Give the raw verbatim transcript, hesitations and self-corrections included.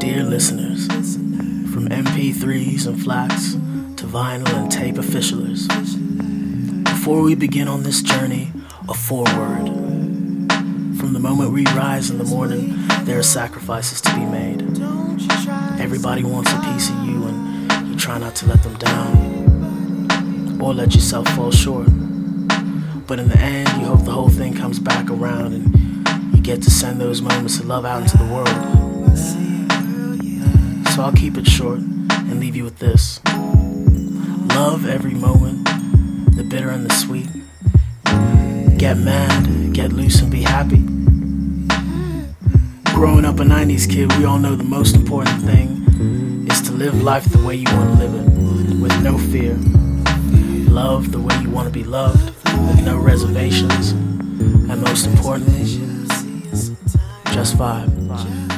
Dear listeners, from M P threes and flats to vinyl and tape officialers, before we begin on this journey, a foreword. From the moment we rise in the morning, there are sacrifices to be made. Everybody wants a piece of you, and you try not to let them down or let yourself fall short. But in the end, you hope the whole thing comes back around and you get to send those moments of love out into the world. So I'll keep it short and leave you with this. Love every moment, the bitter and the sweet. Get mad, get loose and be happy. Growing up a nineties kid, we all know the most important thing is to live life the way you want to live it, with no fear. Love the way you want to be loved, with no reservations. And most importantly, just vibe.